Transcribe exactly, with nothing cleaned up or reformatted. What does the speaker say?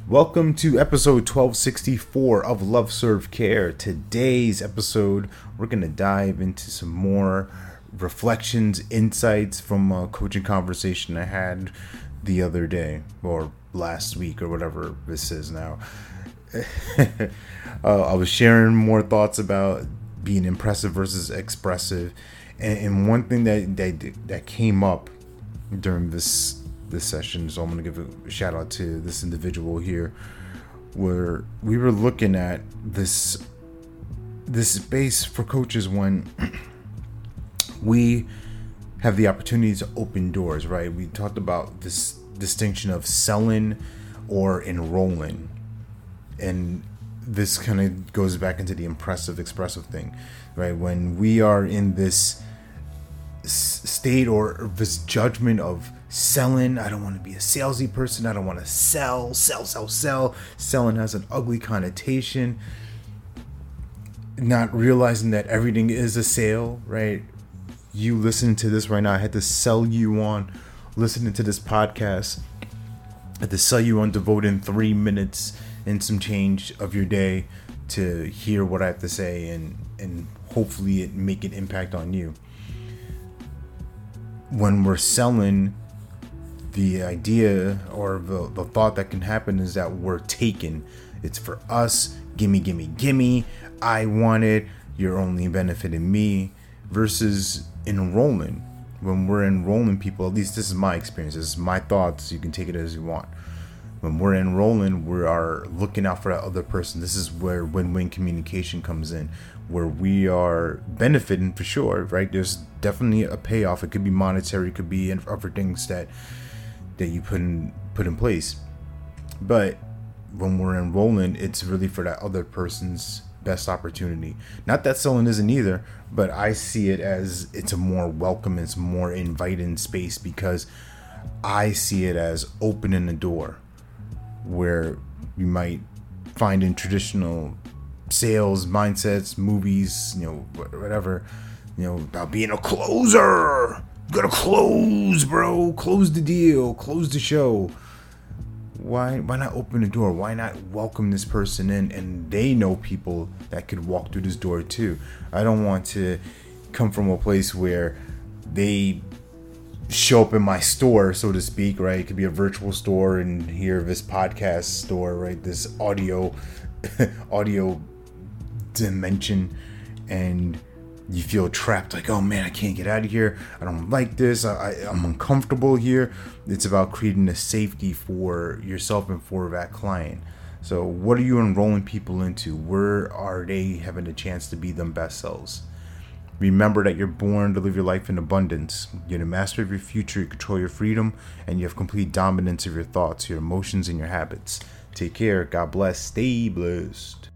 Welcome to episode twelve sixty-four of Love Serve Care. Today's episode, we're going to dive into some more reflections, insights from a coaching conversation I had the other day, or last week, or whatever this is now. uh, I was sharing more thoughts about being impressive versus expressive, and, and one thing that, that that came up during this this session, so I'm going to give a shout out to this individual here, where we were looking at this this space for coaches when we have the opportunity to open doors, right? We talked about this distinction of selling or enrolling, and this kind of goes back into the impressive expressive thing, right? When we are in this state or this judgment of selling, I don't want to be a salesy person, I don't want to sell sell sell sell selling has an ugly connotation, not realizing that everything is a sale, right? You listening to this right now, I had to sell you on listening to this podcast. I had to sell you on devoting three minutes and some change of your day to hear what I have to say, and and hopefully it make an impact on you. When we're selling, the idea or the, the thought that can happen is that we're taken. It's for us. Gimme, gimme, gimme. I want it. You're only benefiting me. Versus enrolling. When we're enrolling people, at least this is my experience. This is my thoughts. You can take it as you want. When we're enrolling, we are looking out for that other person. This is where win-win communication comes in, where we are benefiting for sure, right? There's definitely a payoff. It could be monetary, it could be other things that that you put in put in place. But when we're enrolling, it's really for that other person's best opportunity. Not that selling isn't either, but I see it as it's a more welcome, it's more inviting space, because I see it as opening a door where you might find in traditional sales mindsets, movies, you know, whatever, you know, about being a closer. You gotta close, bro. Close the deal. Close the show. Why why not open the door? Why not welcome this person in, and they know people that could walk through this door too? I don't want to come from a place where they show up in my store, so to speak, right? It could be a virtual store, and here this podcast store, right? This audio audio dimension, and you feel trapped, like, oh man, I can't get out of here. I don't like this. I, I, I'm uncomfortable here. It's about creating a safety for yourself and for that client. So what are you enrolling people into? Where are they having a chance to be them best selves? Remember that you're born to live your life in abundance. You're the master of your future. You control your freedom, and you have complete dominance of your thoughts, your emotions, and your habits. Take care. God bless. Stay blessed.